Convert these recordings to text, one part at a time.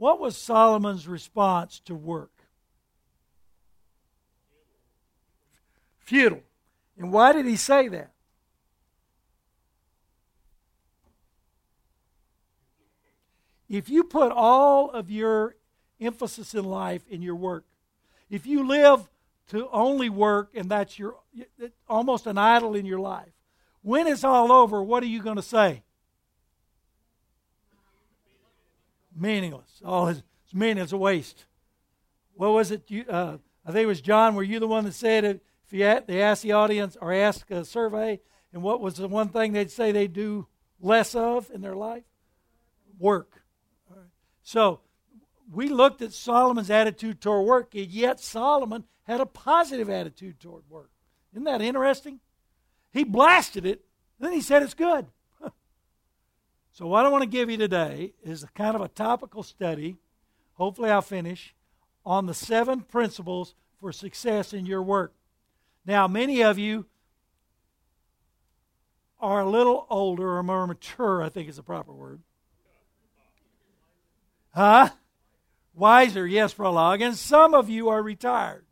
What was Solomon's response to work? Futile. And why did he say that? If you put all of your emphasis in life in your work, if you live to only work and that's your almost an idol in your life, when it's all over, what are you going to say? Meaningless. Oh, it's meaningless. It's a waste. What was it? I think it was John. Were you the one that said it? If they asked the audience or asked a survey, and what was the one thing they'd say they do less of in their life? Work. All right. So we looked at Solomon's attitude toward work, and yet Solomon had a positive attitude toward work. Isn't that interesting? He blasted it, then he said it's good. So what I want to give you today is a kind of a topical study, hopefully I'll finish, on the 7 principles for success in your work. Now, many of you are a little older or more mature, I think is the proper word. Huh? Wiser, yes, Prolog. And some of you are retired.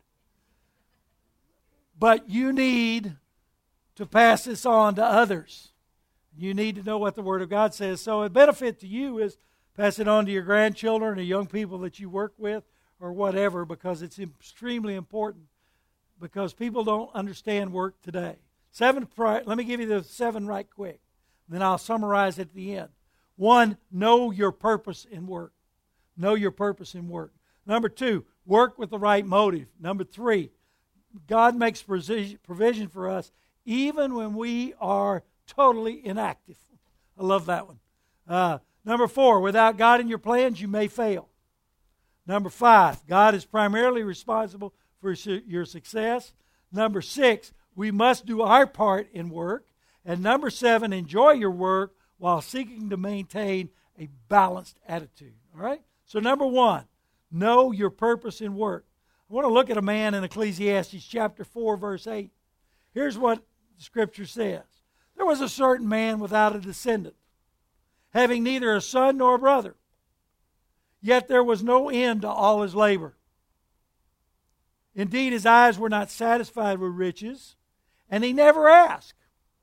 But you need to pass this on to others. You need to know what the Word of God says. So a benefit to you is pass it on to your grandchildren or young people that you work with or whatever, because it's extremely important, because people don't understand work today. Let me give you the 7 right quick. Then I'll summarize at the end. 1, know your purpose in work. Know your purpose in work. Number 2, work with the right motive. Number 3, God makes provision for us even when we are totally inactive. I love that one. Number 4, without God in your plans, you may fail. Number 5, God is primarily responsible for your success. Number 6, we must do our part in work. And number 7, enjoy your work while seeking to maintain a balanced attitude. All right? So number 1, know your purpose in work. I want to look at a man in Ecclesiastes chapter 4, verse 8. Here's what the Scripture says. There was a certain man without a descendant, having neither a son nor a brother. Yet there was no end to all his labor. Indeed, his eyes were not satisfied with riches, and he never asked,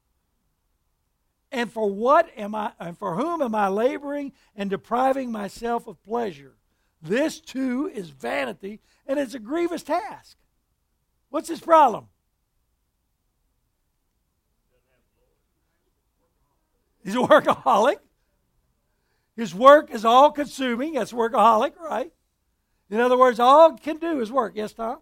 And for whom am I laboring and depriving myself of pleasure? This too is vanity, and it's a grievous task. What's his problem? He's a workaholic. His work is all consuming. That's workaholic, right? In other words, all he can do is work. Yes, Tom?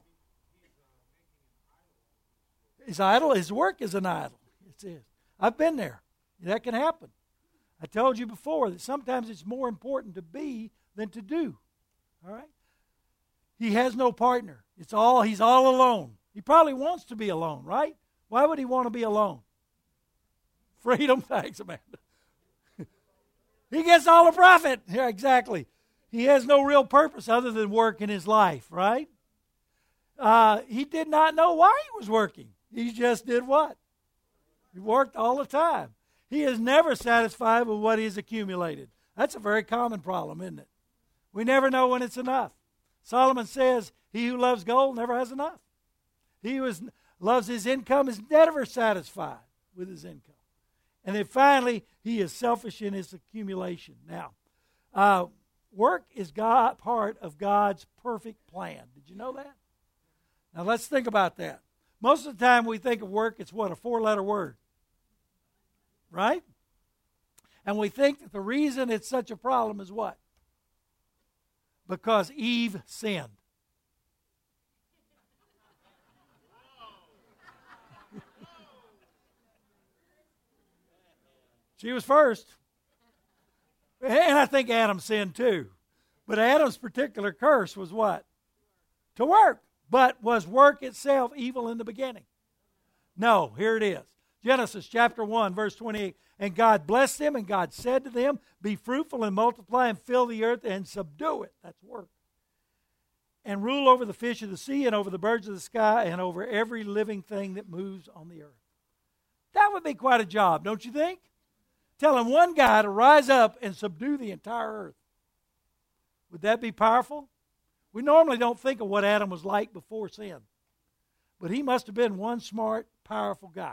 His idol, his work is an idol. It is. I've been there. That can happen. I told you before that sometimes it's more important to be than to do. All right? He has no partner. He's all alone. He probably wants to be alone, right? Why would he want to be alone? Freedom. Thanks, Amanda. He gets all the profit. Yeah, exactly. He has no real purpose other than work in his life, right? He did not know why he was working. He just did what? He worked all the time. He is never satisfied with what he's accumulated. That's a very common problem, isn't it? We never know when it's enough. Solomon says, he who loves gold never has enough. He who loves his income is never satisfied with his income. And then finally, he is selfish in his accumulation. Now, work is part of God's perfect plan. Did you know that? Now, let's think about that. Most of the time we think of work, it's what, a 4-letter word. Right? And we think that the reason it's such a problem is what? Because Eve sinned. She was first. And I think Adam sinned too. But Adam's particular curse was what? To work. But was work itself evil in the beginning? No, here it is. Genesis chapter 1, verse 28. And God blessed them, and God said to them, be fruitful and multiply and fill the earth and subdue it. That's work. And rule over the fish of the sea and over the birds of the sky and over every living thing that moves on the earth. That would be quite a job, don't you think? Telling one guy to rise up and subdue the entire earth. Would that be powerful? We normally don't think of what Adam was like before sin. But he must have been one smart, powerful guy.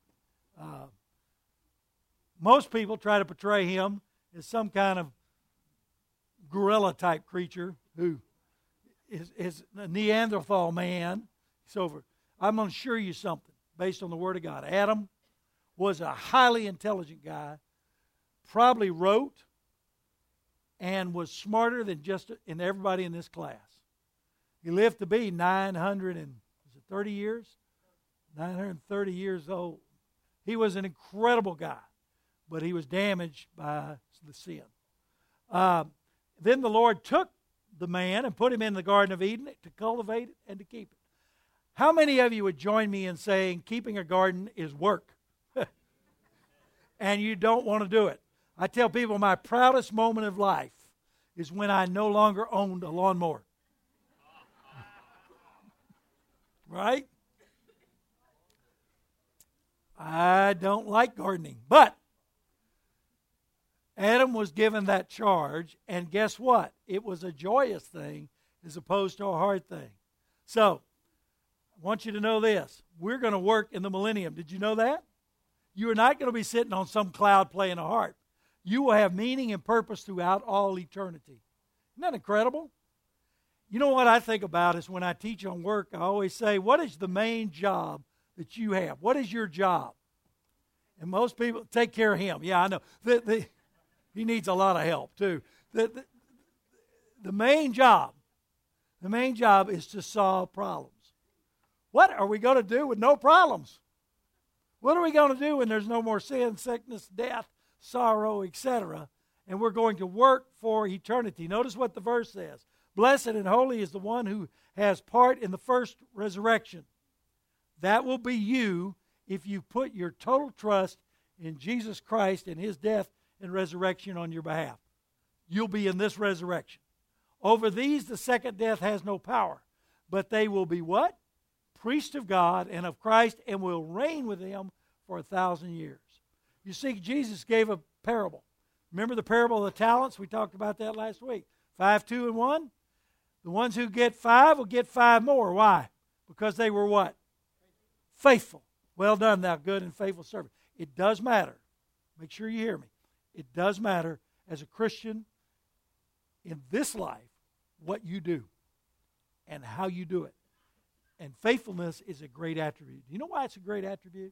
Most people try to portray him as some kind of gorilla-type creature who is a Neanderthal man. So I'm going to assure you something based on the Word of God. Adam was a highly intelligent guy, probably wrote, and was smarter than just in everybody in this class. He lived to be 930 years? 930 years old. He was an incredible guy, but he was damaged by the sin. Then the Lord took the man and put him in the Garden of Eden to cultivate it and to keep it. How many of you would join me in saying keeping a garden is work? And you don't want to do it. I tell people my proudest moment of life is when I no longer owned a lawnmower. Right? I don't like gardening. But Adam was given that charge, and guess what? It was a joyous thing as opposed to a hard thing. So, I want you to know this. We're going to work in the millennium. Did you know that? You are not going to be sitting on some cloud playing a harp. You will have meaning and purpose throughout all eternity. Isn't that incredible? You know what I think about is when I teach on work, I always say, what is the main job that you have? What is your job? And most people take care of him. Yeah, I know. He needs a lot of help, too. The main job is to solve problems. What are we going to do with no problems? What are we going to do when there's no more sin, sickness, death, sorrow, etc.? And we're going to work for eternity. Notice what the verse says. Blessed and holy is the one who has part in the first resurrection. That will be you if you put your total trust in Jesus Christ and his death and resurrection on your behalf. You'll be in this resurrection. Over these the second death has no power, but they will be what? Priests of God and of Christ, and will reign with him for 1,000 years. You see, Jesus gave a parable. Remember the parable of the talents? We talked about that last week. 5, 2, and 1. The ones who get 5 will get 5 more. Why? Because they were what? Faithful. Well done, thou good and faithful servant. It does matter. Make sure you hear me. It does matter as a Christian in this life what you do and how you do it. And faithfulness is a great attribute. Do you know why it's a great attribute?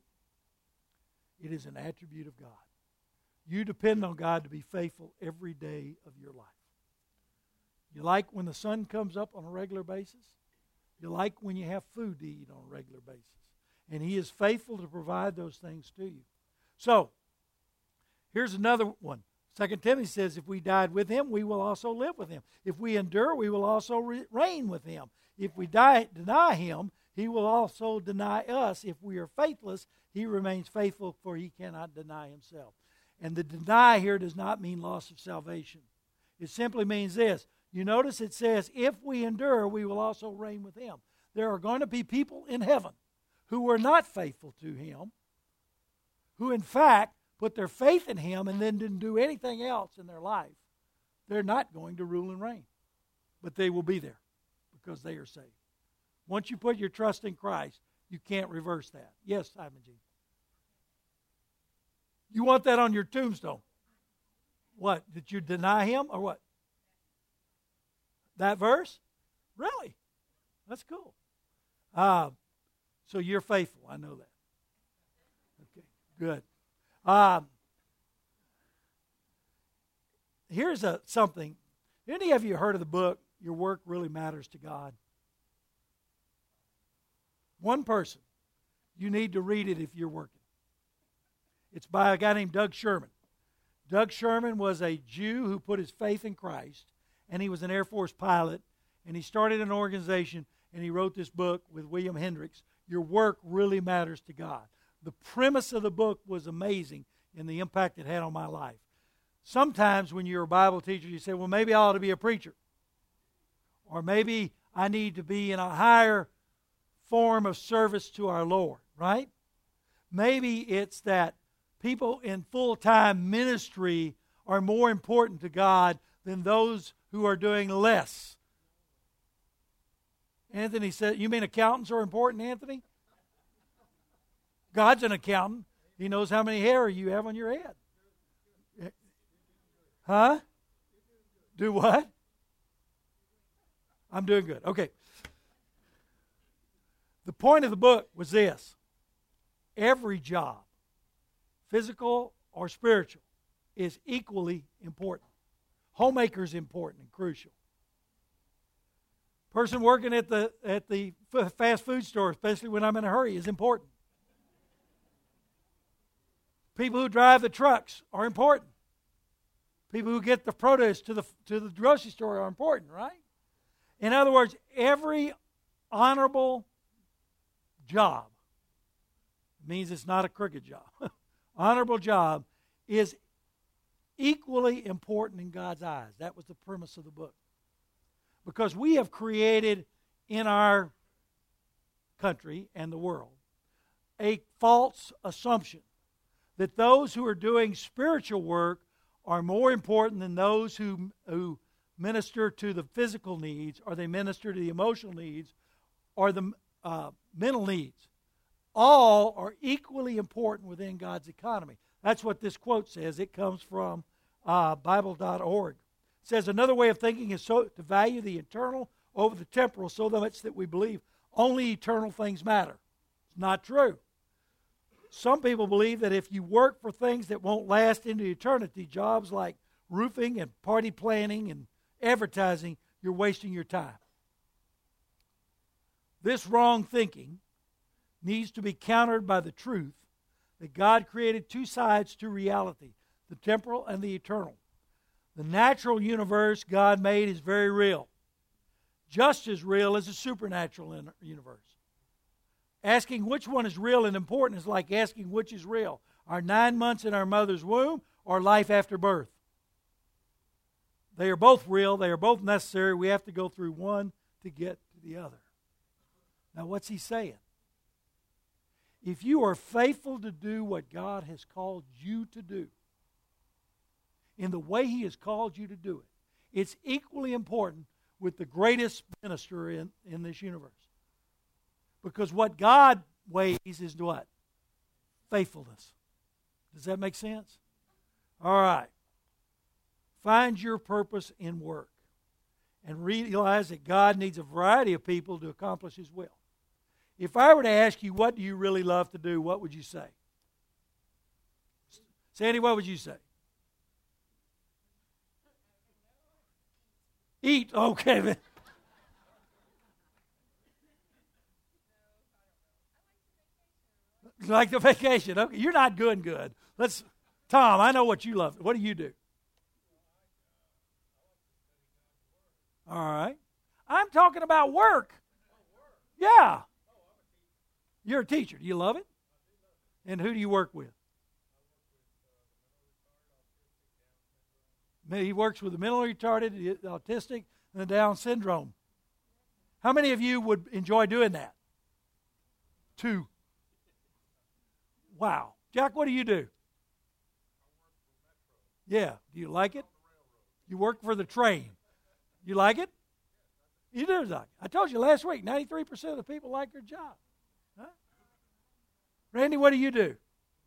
It is an attribute of God. You depend on God to be faithful every day of your life. You like when the sun comes up on a regular basis? You like when you have food to eat on a regular basis. And he is faithful to provide those things to you. So, here's another one. 2 Timothy says, if we died with him, we will also live with him. If we endure, we will also reign with him. If we deny him, he will also deny us. If we are faithless, he remains faithful, for he cannot deny himself. And the deny here does not mean loss of salvation. It simply means this. You notice it says, if we endure, we will also reign with him. There are going to be people in heaven who were not faithful to him, who in fact put their faith in him and then didn't do anything else in their life. They're not going to rule and reign, but they will be there because they are saved. Once you put your trust in Christ, you can't reverse that. Yes, Simon G. You want that on your tombstone. What? Did you deny him or what? That verse? Really? That's cool. So you're faithful. I know that. Okay, good. Here's something. Any of you heard of the book, Your Work Really Matters to God? One person. You need to read it if you're working. It's by a guy named Doug Sherman. Doug Sherman was a Jew who put his faith in Christ, and he was an Air Force pilot, and he started an organization, and he wrote this book with William Hendricks, Your Work Really Matters to God. The premise of the book was amazing in the impact it had on my life. Sometimes when you're a Bible teacher, you say, well, maybe I ought to be a preacher. Or maybe I need to be in a higher form of service to our Lord, right? Maybe it's that people in full-time ministry are more important to God than those who are doing less. Anthony said, you mean accountants are important, Anthony? God's an accountant. He knows how many hair you have on your head. Huh? Do what? I'm doing good. Okay. The point of the book was this. Every job, physical or spiritual, is equally important. Homemaker is important and crucial. Person working at the fast food store, especially when I'm in a hurry, is important. People who drive the trucks are important. People who get the produce to the grocery store are important, right? In other words, every honorable job means it's not a crooked job. Honorable job is equally important in God's eyes. That was the premise of the book. Because we have created in our country and the world a false assumption that those who are doing spiritual work are more important than those who minister to the physical needs, or they minister to the emotional needs, or the mental needs. All are equally important within God's economy. That's what this quote says. It comes from Bible.org. It says, another way of thinking is to value the eternal over the temporal so much that we believe only eternal things matter. It's not true. Some people believe that if you work for things that won't last into eternity, jobs like roofing and party planning and advertising, you're wasting your time. This wrong thinking needs to be countered by the truth that God created two sides to reality, the temporal and the eternal. The natural universe God made is very real, just as real as the supernatural universe. Asking which one is real and important is like asking which is real, our 9 months in our mother's womb or life after birth. They are both real. They are both necessary. We have to go through one to get to the other. Now, what's he saying? If you are faithful to do what God has called you to do, in the way he has called you to do it, it's equally important with the greatest minister in this universe. Because what God weighs is what? Faithfulness. Does that make sense? All right. Find your purpose in work and realize that God needs a variety of people to accomplish his will. If I were to ask you, what do you really love to do, what would you say? Sandy, what would you say? Eat. Okay. Like the vacation. Okay, you're not doing good. Tom, I know what you love. What do you do? All right. I'm talking about work. Yeah. You're a teacher. Do you love it? And who do you work with? He works with the mentally retarded, the autistic, and the Down syndrome. How many of you would enjoy doing that? 2. Wow. Jack, what do you do? Yeah. Do you like it? You work for the train. You like it? You do like it. I told you last week, 93% of the people like their job. Huh? Randy, what do you do?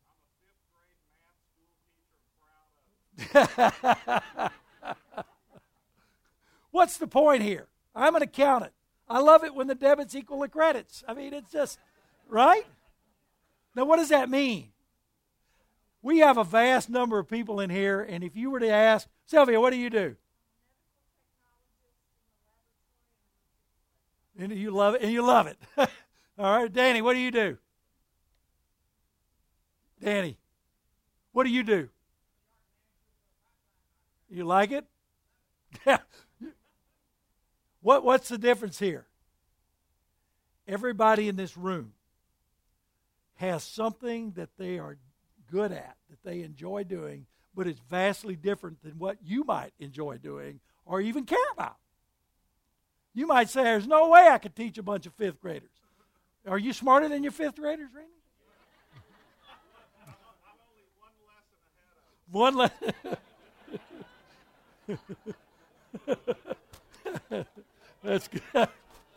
I'm a 5th grade math school teacher, proud of. What's the point here? I'm an accountant. I love it when the debits equal the credits. I mean, it's just, right? Now, what does that mean? We have a vast number of people in here, and if you were to ask, Sylvia, what do you do? And you love it, and you love it. All right, Danny, what do you do? Danny, what do you do? You like it? Yeah. What's the difference here? Everybody in this room has something that they are good at, that they enjoy doing, but it's vastly different than what you might enjoy doing or even care about. You might say, there's no way I could teach a bunch of 5th graders. Are you smarter than your 5th graders, Randy? I'm only one lesson ahead of That's good.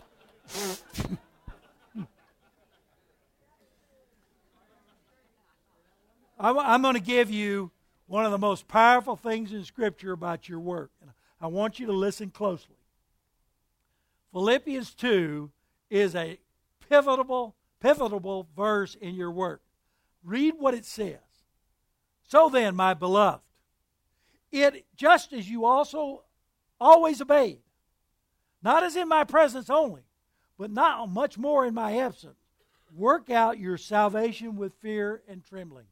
I'm going to give you one of the most powerful things in Scripture about your work. And I want you to listen closely. Philippians 2 is a pivotal verse in your work. Read what it says. So then, my beloved, it just as you also always obeyed, not as in my presence only, but not much more in my absence, work out your salvation with fear and trembling.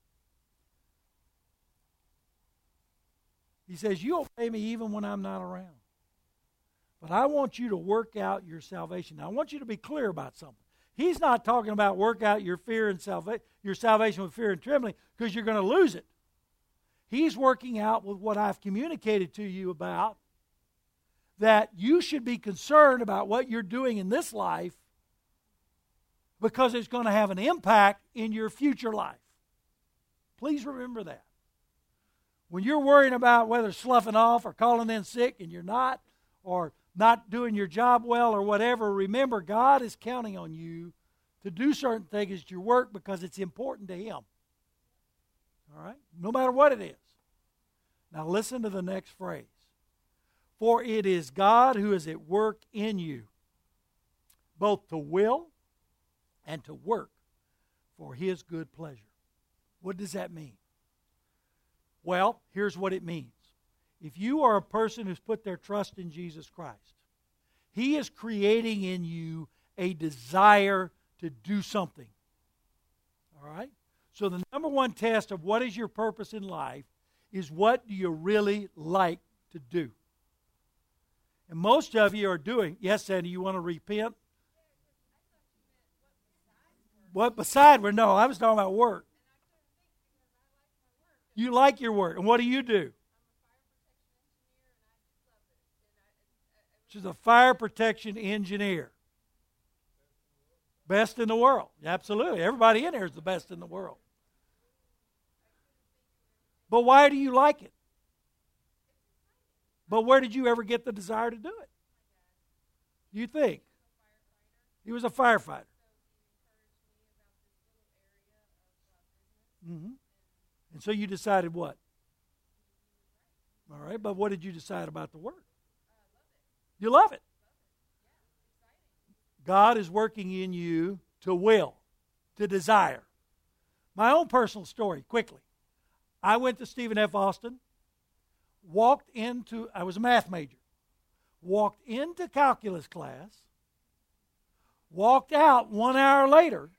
He says, you obey me even when I'm not around. But I want you to work out your salvation. Now, I want you to be clear about something. He's not talking about work out your fear and your salvation with fear and trembling because you're going to lose it. He's working out with what I've communicated to you about, that you should be concerned about what you're doing in this life because it's going to have an impact in your future life. Please remember that. When you're worrying about whether sloughing off or calling in sick and you're not, or not doing your job well or whatever, remember God is counting on you to do certain things at your work because it's important to Him. All right? No matter what it is. Now listen to the next phrase. For it is God who is at work in you, both to will and to work for His good pleasure. What does that mean? Well, here's what it means. If you are a person who's put their trust in Jesus Christ, He is creating in you a desire to do something. All right? So the number one test of what is your purpose in life is what do you really like to do? And most of you are doing, yes, Sandy, you want to repent? What beside work? No, I was talking about work. You like your work. And what do? She's a fire protection engineer. Best in the world. Absolutely. Everybody in here is the best in the world. But why do you like it? But where did you ever get the desire to do it? You think? He was a firefighter. Mm-hmm. And so you decided what? All right, but what did you decide about the work? You love it. God is working in you to will, to desire. My own personal story, quickly. I went to Stephen F. Austin, I was a math major, walked into calculus class, walked out 1 hour later,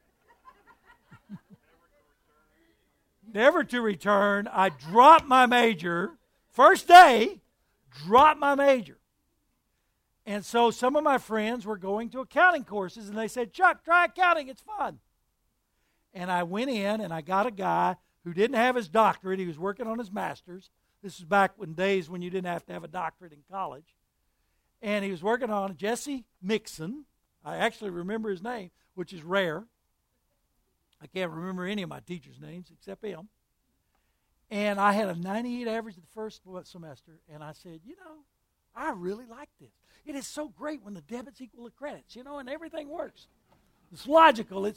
never to return. I dropped my major. First day, dropped my major. And so some of my friends were going to accounting courses, and they said, Chuck, try accounting. It's fun. And I went in, and I got a guy who didn't have his doctorate. He was working on his master's. This is back in days when you didn't have to have a doctorate in college. And he was working on Jesse Mixon. I actually remember his name, which is rare. I can't remember any of my teachers' names except him. And I had a 98 average the first semester, and I said, I really like this. It is so great when the debits equal the credits, and everything works. It's logical.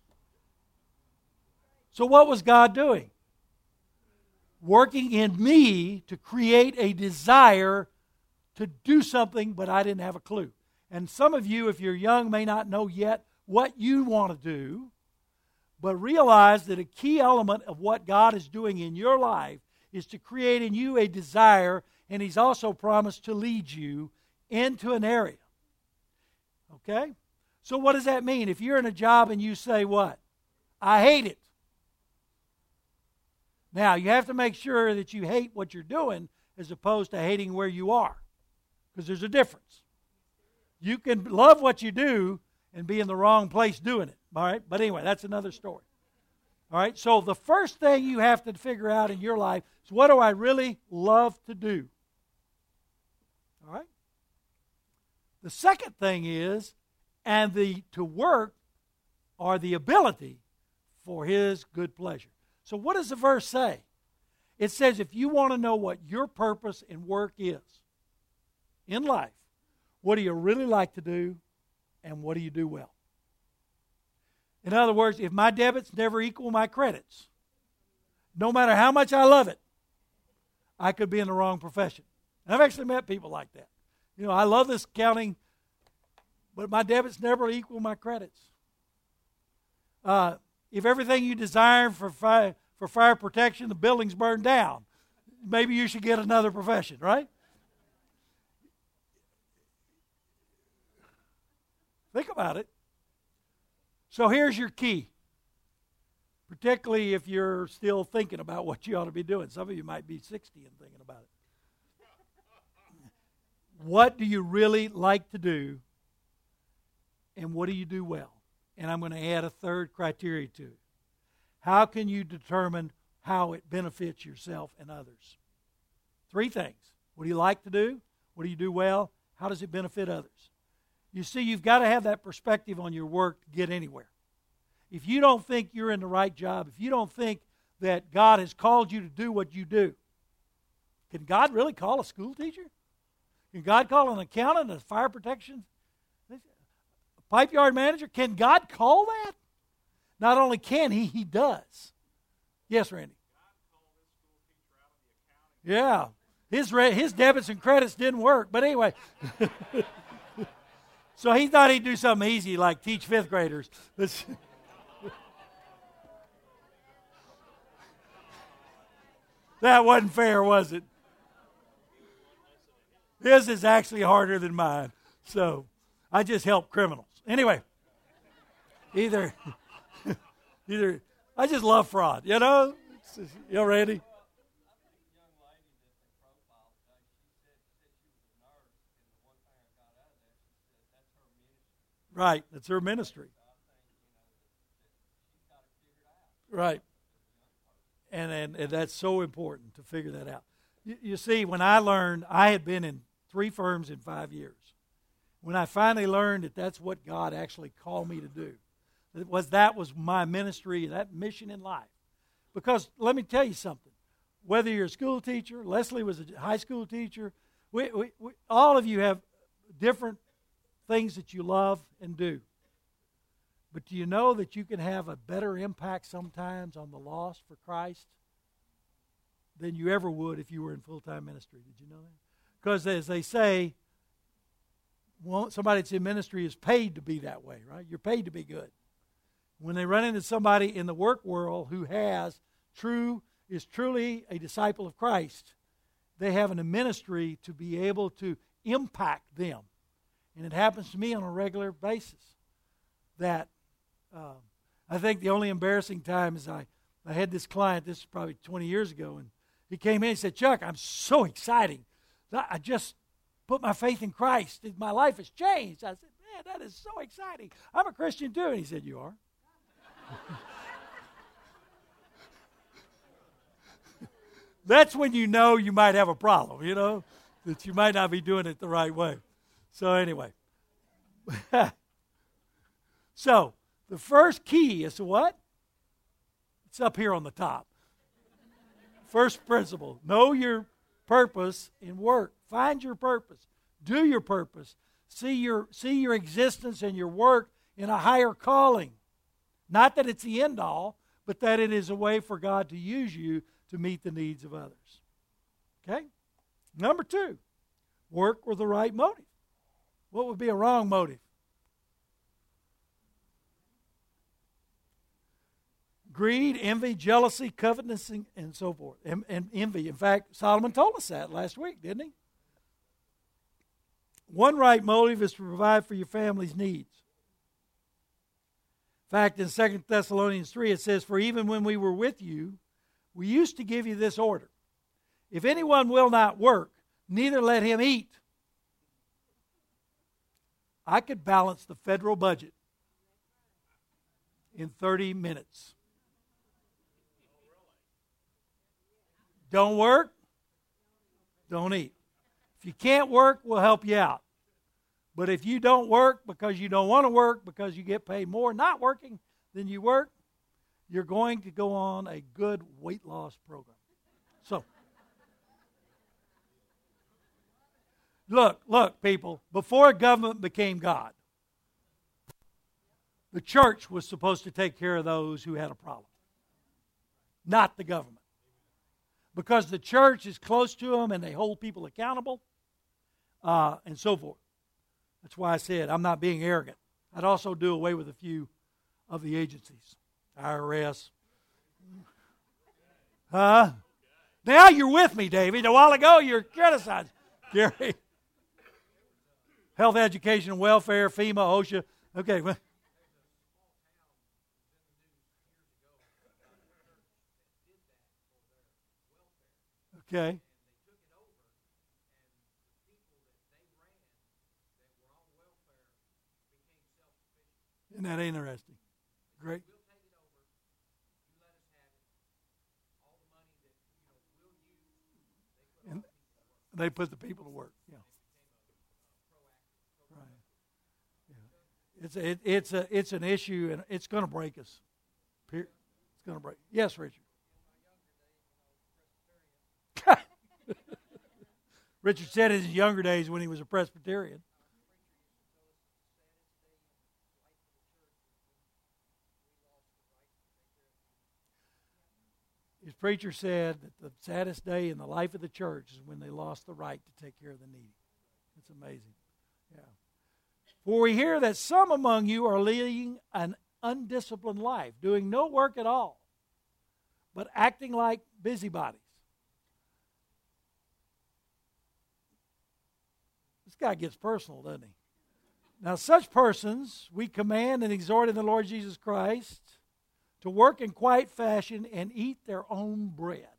So what was God doing? Working in me to create a desire to do something, but I didn't have a clue. And some of you, if you're young, may not know yet what you want to do. But realize that a key element of what God is doing in your life is to create in you a desire, and He's also promised to lead you into an area. Okay? So what does that mean? If you're in a job and you say what? I hate it. Now, you have to make sure that you hate what you're doing as opposed to hating where you are, because there's a difference. You can love what you do and be in the wrong place doing it. All right? But anyway, that's another story. All right? So the first thing you have to figure out in your life is, what do I really love to do? All right? The second thing is, to work or the ability for His good pleasure. So what does the verse say? It says if you want to know what your purpose in work is, in life, what do you really like to do and what do you do well? In other words, if my debits never equal my credits, no matter how much I love it, I could be in the wrong profession. And I've actually met people like that. I love this accounting, but my debits never equal my credits. If everything you desire for fire protection, the building's burned down, maybe you should get another profession, right? Think about it. So here's your key, particularly if you're still thinking about what you ought to be doing. Some of you might be 60 and thinking about it. What do you really like to do, and what do you do well? And I'm going to add a third criteria to it. How can you determine how it benefits yourself and others? 3 things. What do you like to do? What do you do well? How does it benefit others? You see, you've got to have that perspective on your work to get anywhere. If you don't think you're in the right job, if you don't think that God has called you to do what you do, can God really call a school teacher? Can God call an accountant, a fire protection, a pipe yard manager? Can God call that? Not only can he does. Yes, Randy? Yeah. His debits and credits didn't work. But anyway. So he thought he'd do something easy like teach 5th graders. That wasn't fair, was it? His is actually harder than mine. So I just help criminals. Anyway, either I just love fraud, Randy? Right, that's her ministry. Right. And that's so important to figure that out. You see, when I learned, I had been in 3 firms in 5 years. When I finally learned that that's what God actually called me to do, that was my ministry, that mission in life. Because let me tell you something. Whether you're a school teacher, Leslie was a high school teacher, we all of you have different things that you love and do. But do you know that you can have a better impact sometimes on the lost for Christ than you ever would if you were in full-time ministry? Did you know that? Because as they say, somebody that's in ministry is paid to be that way, right? You're paid to be good. When they run into somebody in the work world who is truly a disciple of Christ, they have a ministry to be able to impact them. And it happens to me on a regular basis. That I think the only embarrassing time is I had this client, this is probably 20 years ago, and he came in and said, Chuck, I'm so excited. I just put my faith in Christ. My life has changed. I said, man, that is so exciting. I'm a Christian too. And he said, you are? That's when you know you might have a problem, that you might not be doing it the right way. So anyway. So, the first key is to what? It's up here on the top. First principle. Know your purpose in work. Find your purpose. Do your purpose. See your existence and your work in a higher calling. Not that it's the end all, but that it is a way for God to use you to meet the needs of others. Okay? Number 2, work with the right motive. What would be a wrong motive? Greed, envy, jealousy, covetousness, and so forth. And envy. In fact, Solomon told us that last week, didn't he? One right motive is to provide for your family's needs. In fact, in 2 Thessalonians 3, it says, for even when we were with you, we used to give you this order. If anyone will not work, neither let him eat. I could balance the federal budget in 30 minutes. Don't work, don't eat. If you can't work, we'll help you out. But if you don't work because you don't want to work, because you get paid more not working than you work, you're going to go on a good weight loss program. So, Look, people, before government became God, the church was supposed to take care of those who had a problem, not the government. Because the church is close to them and they hold people accountable and so forth. That's why I said I'm not being arrogant. I'd also do away with a few of the agencies. IRS. Now you're with me, David. A while ago you were criticizing. Gary. Health, education, and welfare, FEMA, OSHA. Okay. Okay. Isn't that interesting? Great. And they put the people to work. Yeah. Right. Yeah. It's an issue, and it's going to break us. It's going to break. Yes, Richard. Richard said in his younger days when he was a Presbyterian. His preacher said that the saddest day in the life of the church is when they lost the right to take care of the needy. It's amazing. Yeah. For we hear that some among you are leading an undisciplined life, doing no work at all, but acting like busybodies. This guy gets personal, doesn't he? Now, such persons we command and exhort in the Lord Jesus Christ to work in quiet fashion and eat their own bread.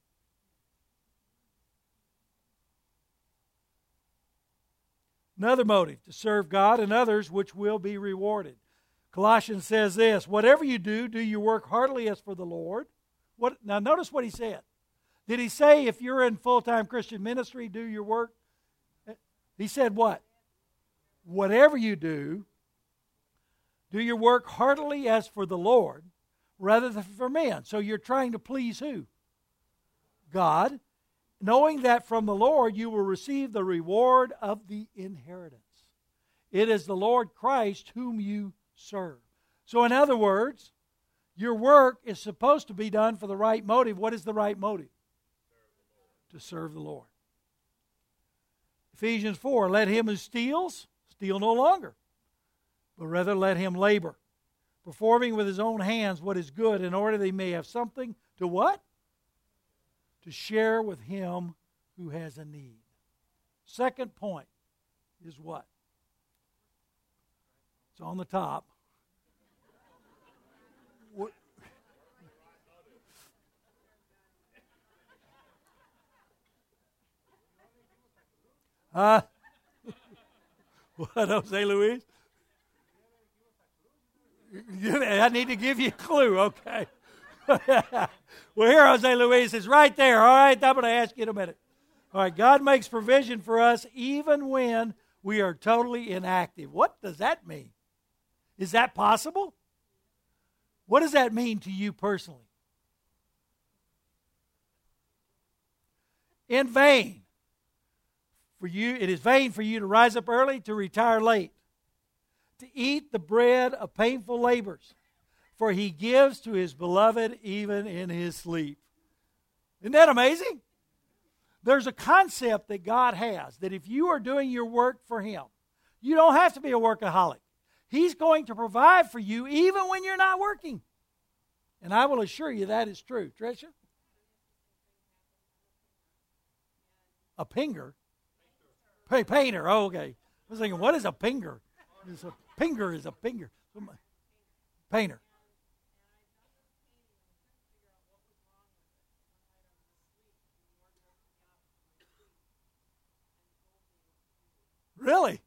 Another motive, to serve God and others, which will be rewarded. Colossians says this, whatever you do, do your work heartily as for the Lord. Now notice what he said. Did he say if you're in full-time Christian ministry, do your work? He said what? Whatever you do, do your work heartily as for the Lord, rather than for men. So you're trying to please who? God, knowing that from the Lord you will receive the reward of the inheritance. It is the Lord Christ whom you serve. So in other words, your work is supposed to be done for the right motive. What is the right motive? To serve the Lord. Ephesians 4, let him who steals, steal no longer, but rather let him labor, performing with his own hands what is good, in order that he may have something to what? To share with him who has a need. Second point is what? It's on the top. What? What, Jose Luis? I need to give you a clue, okay. Well, here, Jose Luis is right there. All right, I'm going to ask you in a minute. All right, God makes provision for us even when we are totally inactive. What does that mean? Is that possible? What does that mean to you personally? In vain. For you, it is vain for you to rise up early, to retire late, to eat the bread of painful labors, for he gives to his beloved even in his sleep. Isn't that amazing? There's a concept that God has, that if you are doing your work for him, you don't have to be a workaholic. He's going to provide for you even when you're not working. And I will assure you that is true. Tricia? A pinger? Painter. Oh, okay. I was thinking, what is a pinger? A pinger is a pinger. Painter. Really?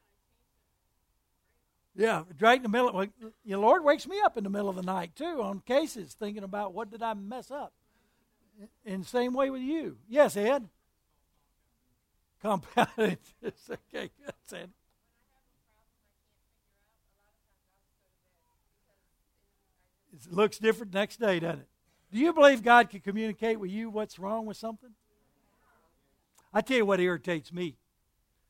Yeah, right in the middle. Well, the Lord wakes me up in the middle of the night, too, on cases, thinking about what did I mess up. In the same way with you. Yes, Ed? Compounded. Okay, that's it. It looks different next day, doesn't it? Do you believe God can communicate with you what's wrong with something? I tell you what irritates me.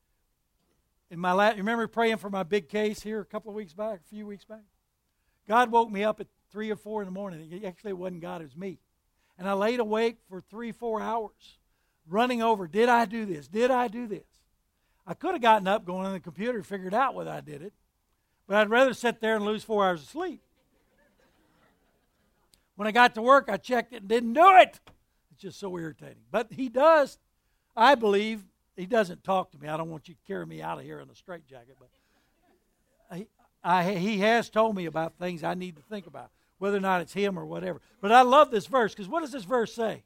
You remember praying for my big case here a few weeks back? God woke me up at 3 or 4 in the morning. Actually, it wasn't God, it was me. And I laid awake for 3-4 hours, running over, did I do this? Did I do this? I could have gotten up, going on the computer, and figured out whether I did it. But I'd rather sit there and lose 4 hours of sleep. When I got to work, I checked it and didn't do it. It's just so irritating. But he does, I believe, he doesn't talk to me. I don't want you to carry me out of here in a straitjacket. But he has told me about things I need to think about, whether or not it's him or whatever. But I love this verse, because what does this verse say?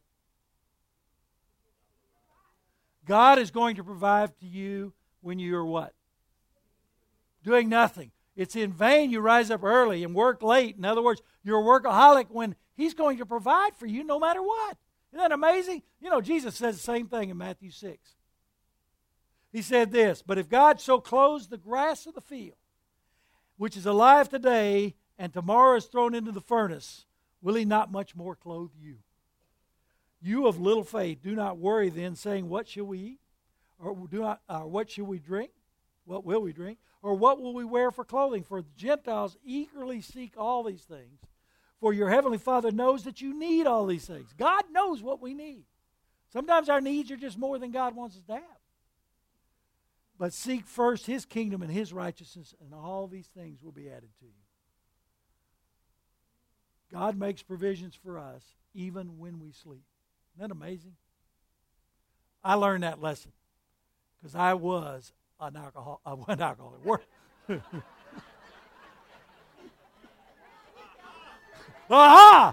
God is going to provide to you when you are what? Doing nothing. It's in vain you rise up early and work late. In other words, you're a workaholic when he's going to provide for you no matter what. Isn't that amazing? You know, Jesus says the same thing in Matthew 6. He said this, but if God so clothes the grass of the field, which is alive today and tomorrow is thrown into the furnace, will he not much more clothe you? You of little faith, do not worry then, saying, what shall we eat? Or what shall we drink? What will we drink? Or what will we wear for clothing? For the Gentiles eagerly seek all these things. For your heavenly Father knows that you need all these things. God knows what we need. Sometimes our needs are just more than God wants us to have. But seek first His kingdom and His righteousness, and all these things will be added to you. God makes provisions for us even when we sleep. Isn't that amazing? I learned that lesson because I was an alcoholic. I went alcoholic. Aha!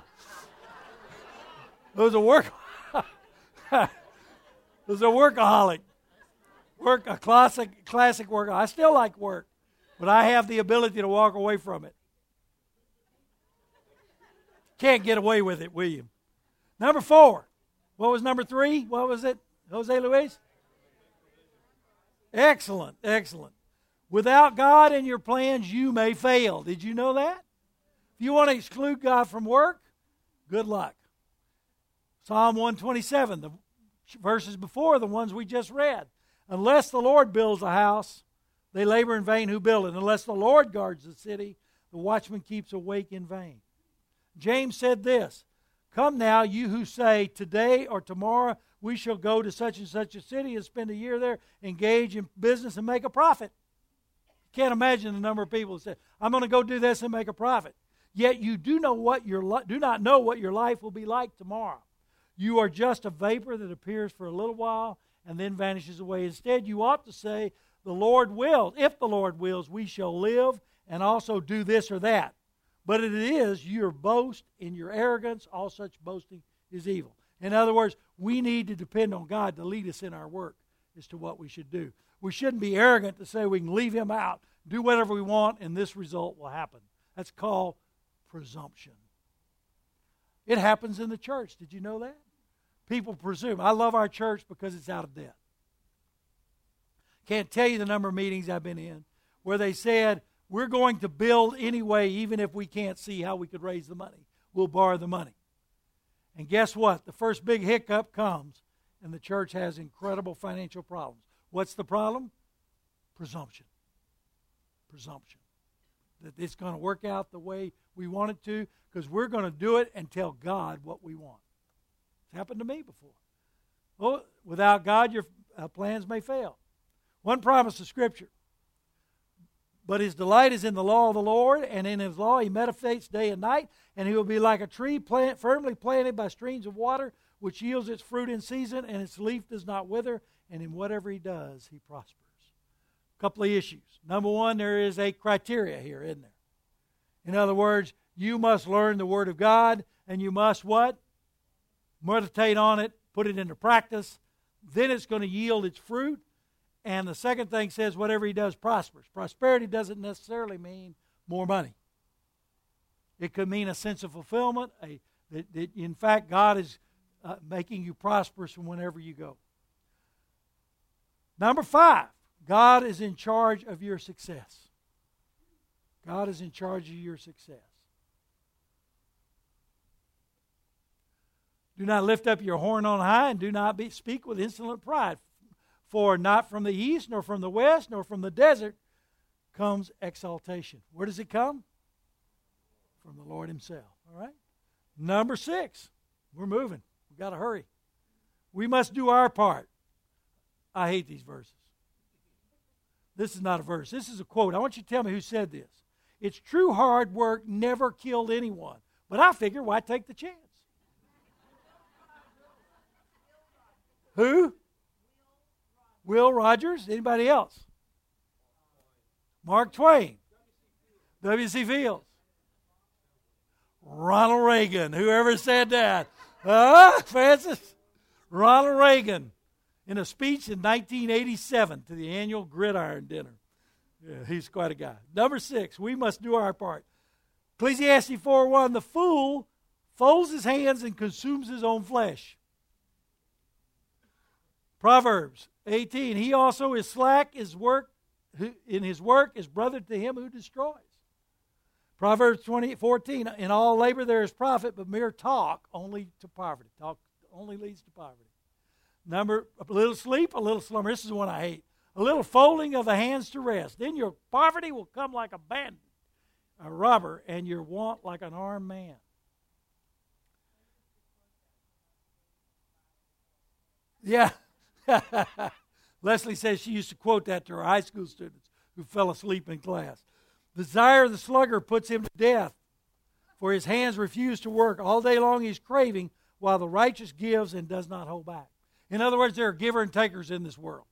It was a workaholic. A classic work. I still like work, but I have the ability to walk away from it. Can't get away with it, will you? Number 4. What was number 3? What was it? Jose Luis? Excellent. Without God in your plans, you may fail. Did you know that? If you want to exclude God from work, good luck. Psalm 127, the verses before the ones we just read. Unless the Lord builds a house, they labor in vain who build it. Unless the Lord guards the city, the watchman keeps awake in vain. James said this, come now, you who say, today or tomorrow we shall go to such and such a city and spend a year there, engage in business and make a profit. Can't imagine the number of people who say, I'm going to go do this and make a profit. Yet you do not know what your life will be like tomorrow. You are just a vapor that appears for a little while and then vanishes away. Instead, you ought to say, the Lord wills. If the Lord wills, we shall live and also do this or that. But it is your boast in your arrogance. All such boasting is evil. In other words, we need to depend on God to lead us in our work as to what we should do. We shouldn't be arrogant to say we can leave Him out, do whatever we want, and this result will happen. That's called presumption. It happens in the church. Did you know that? People presume. I love our church because it's out of debt. Can't tell you the number of meetings I've been in where they said, we're going to build anyway, even if we can't see how we could raise the money. We'll borrow the money. And guess what? The first big hiccup comes, and the church has incredible financial problems. What's the problem? Presumption. That it's going to work out the way we want it to, because we're going to do it and tell God what we want. It's happened to me before. Well, without God, your plans may fail. One promise of Scripture. But his delight is in the law of the Lord, and in His law he meditates day and night, and he will be like a tree firmly planted by streams of water, which yields its fruit in season, and its leaf does not wither, and in whatever he does, he prospers. A couple of issues. Number one, there is a criteria here, isn't there? In other words, you must learn the Word of God, and you must what? Meditate on it, put it into practice. Then it's going to yield its fruit. And the second thing says whatever he does prospers. Prosperity doesn't necessarily mean more money. It could mean a sense of fulfillment. That in fact, God is making you prosperous from whenever you go. Number 5, God is in charge of your success. God is in charge of your success. Do not lift up your horn on high, and do not speak with insolent pride. For not from the east, nor from the west, nor from the desert comes exaltation. Where does it come? From the Lord himself. All right? Number 6. We're moving. We've got to hurry. We must do our part. I hate these verses. This is not a verse. This is a quote. I want you to tell me who said this. It's true hard work never killed anyone. But I figure, why take the chance? Who? Will Rogers? Anybody else? Mark Twain. W.C. Fields. Ronald Reagan. Whoever said that? Francis? Ronald Reagan. In a speech in 1987 to the annual Gridiron Dinner. Yeah, he's quite a guy. Number 6, we must do our part. Ecclesiastes 4:1, the fool folds his hands and consumes his own flesh. Proverbs 18, he also is slack in his work is brother to him who destroys. Proverbs 14, in all labor there is profit, but mere talk only to poverty. Talk only leads to poverty. A little sleep, a little slumber. This is the one I hate. A little folding of the hands to rest. Then your poverty will come like a bandit, a robber, and your want like an armed man. Yeah. Leslie says she used to quote that to her high school students who fell asleep in class. The desire of the sluggard puts him to death, for his hands refuse to work. All day long he's craving, while the righteous gives and does not hold back. In other words, there are giver and takers in this world.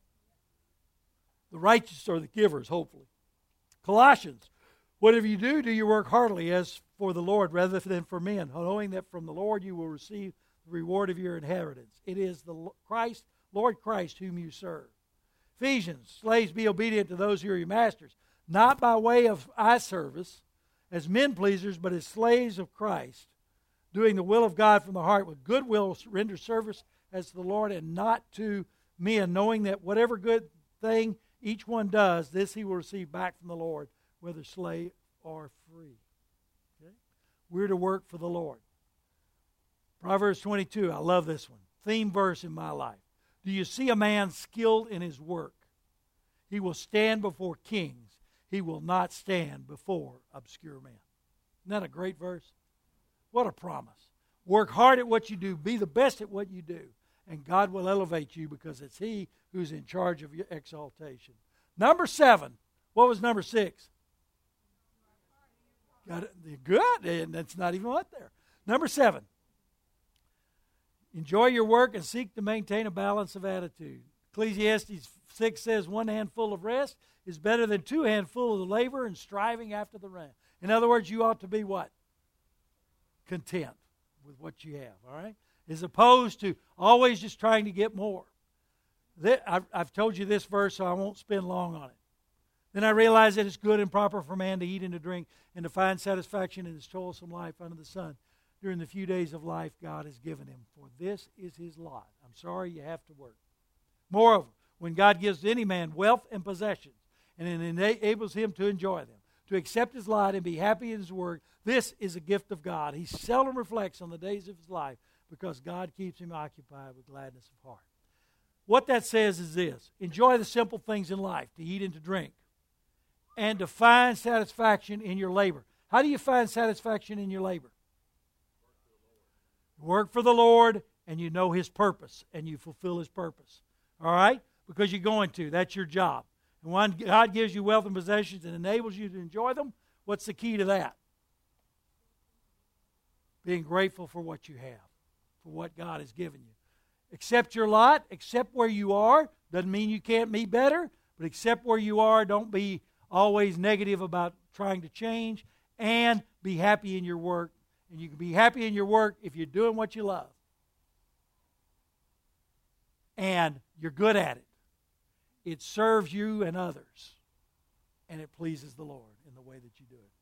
The righteous are the givers, hopefully. Colossians, whatever you do, do your work heartily as for the Lord rather than for men, knowing that from the Lord you will receive the reward of your inheritance. It is the Lord Christ whom you serve. Ephesians, slaves, be obedient to those who are your masters, not by way of eye service as men pleasers, but as slaves of Christ, doing the will of God from the heart with good will, render service as to the Lord and not to men, knowing that whatever good thing each one does, this he will receive back from the Lord, whether slave or free. Okay? We're to work for the Lord. Proverbs 22, I love this one. Theme verse in my life. Do you see a man skilled in his work? He will stand before kings. He will not stand before obscure men. Isn't that a great verse? What a promise. Work hard at what you do. Be the best at what you do. And God will elevate you because it's he who's in charge of your exaltation. Number 7. What was number 6? Got it? Good. And that's not even what there. Number 7. Enjoy your work and seek to maintain a balance of attitude. Ecclesiastes 6 says 1 handful of rest is better than 2 handfuls of labor and striving after the rain. In other words, you ought to be what? Content with what you have, all right? As opposed to always just trying to get more. I've told you this verse, so I won't spend long on it. Then I realized that it's good and proper for man to eat and to drink and to find satisfaction in his toilsome life under the sun during the few days of life God has given him. For this is his lot. I'm sorry you have to work. Moreover, when God gives any man wealth and possessions, and it enables him to enjoy them, to accept his lot and be happy in his work, this is a gift of God. He seldom reflects on the days of his life because God keeps him occupied with gladness of heart. What that says is this: enjoy the simple things in life, to eat and to drink, and to find satisfaction in your labor. How do you find satisfaction in your labor? Work for the Lord, and you know his purpose, and you fulfill his purpose. All right? Because you're going to. That's your job. And when God gives you wealth and possessions and enables you to enjoy them, what's the key to that? Being grateful for what you have, for what God has given you. Accept your lot. Accept where you are. Doesn't mean you can't be better, but accept where you are. Don't be always negative about trying to change, and be happy in your work. And you can be happy in your work if you're doing what you love. And you're good at it. It serves you and others. And it pleases the Lord in the way that you do it.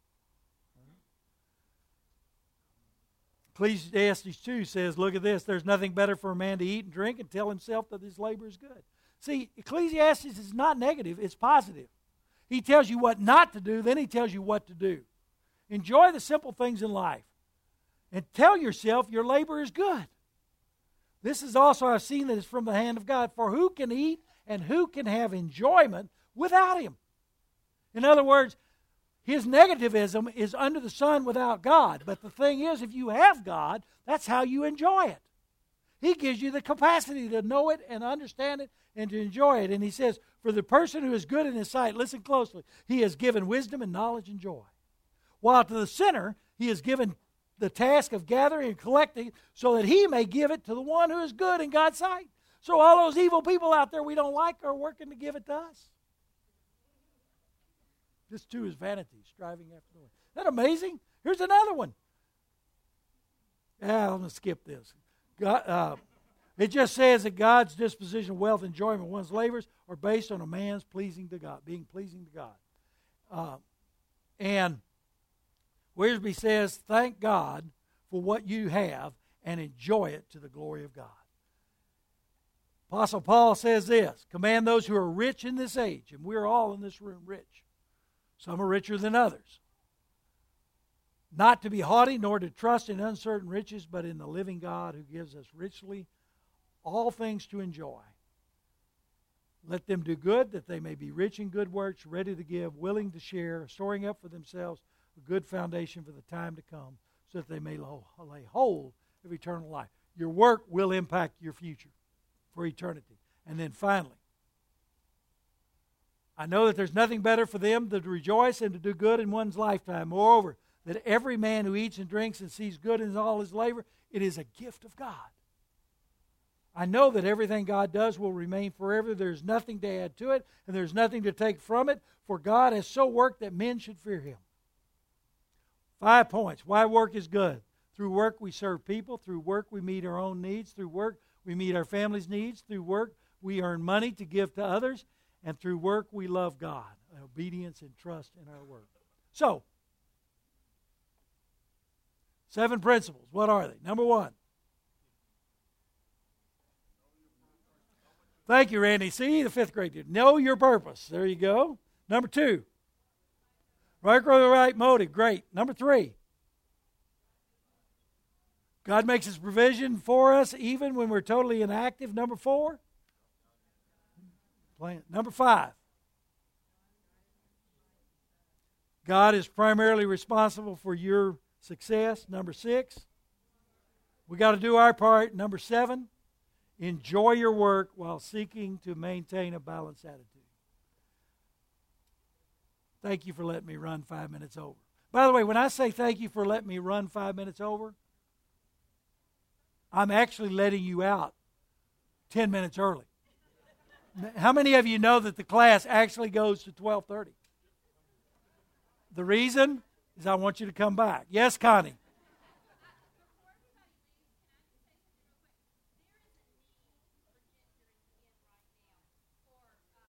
Ecclesiastes 2 says, look at this, there's nothing better for a man to eat and drink and tell himself that his labor is good. See, Ecclesiastes is not negative, it's positive. He tells you what not to do, then he tells you what to do. Enjoy the simple things in life. And tell yourself your labor is good. This is also, I've seen that it's from the hand of God. For who can eat and who can have enjoyment without Him? In other words, his negativism is under the sun without God. But the thing is, if you have God, that's how you enjoy it. He gives you the capacity to know it and understand it and to enjoy it. And he says, for the person who is good in his sight, listen closely, he has given wisdom and knowledge and joy. While to the sinner, he has given the task of gathering and collecting so that he may give it to the one who is good in God's sight. So all those evil people out there we don't like are working to give it to us. This too is vanity, striving after the Lord. Isn't that amazing? Here's another one. I'm going to skip this. God, it just says that God's disposition of wealth, enjoyment, one's labors are based on a man's pleasing to God, being pleasing to God. And Wiersbe says, thank God for what you have and enjoy it to the glory of God. Apostle Paul says this, command those who are rich in this age, and we're all in this room rich. Some are richer than others. Not to be haughty, nor to trust in uncertain riches, but in the living God who gives us richly all things to enjoy. Let them do good, that they may be rich in good works, ready to give, willing to share, storing up for themselves a good foundation for the time to come, so that they may lay hold of eternal life. Your work will impact your future for eternity. And then finally, I know that there's nothing better for them than to rejoice and to do good in one's lifetime. Moreover, that every man who eats and drinks and sees good in all his labor, it is a gift of God. I know that everything God does will remain forever. There's nothing to add to it, and there's nothing to take from it, for God has so worked that men should fear Him. 5 points. Why work is good. Through work we serve people. Through work we meet our own needs. Through work we meet our family's needs. Through work we earn money to give to others. And through work we love God. Obedience and trust in our work. So, 7 principles. What are they? Number 1. Thank you, Randy. See, the 5th grade did. Know your purpose. There you go. Number 2. Work with the right motive. Great. Number 3. God makes His provision for us even when we're totally inactive. Number 4. Plan. Number 5. God is primarily responsible for your success. Number 6. We got to do our part. Number 7. Enjoy your work while seeking to maintain a balanced attitude. Thank you for letting me run 5 minutes over. By the way, when I say thank you for letting me run 5 minutes over, I'm actually letting you out 10 minutes early. How many of you know that the class actually goes to 12:30? The reason is I want you to come back. Yes, Connie?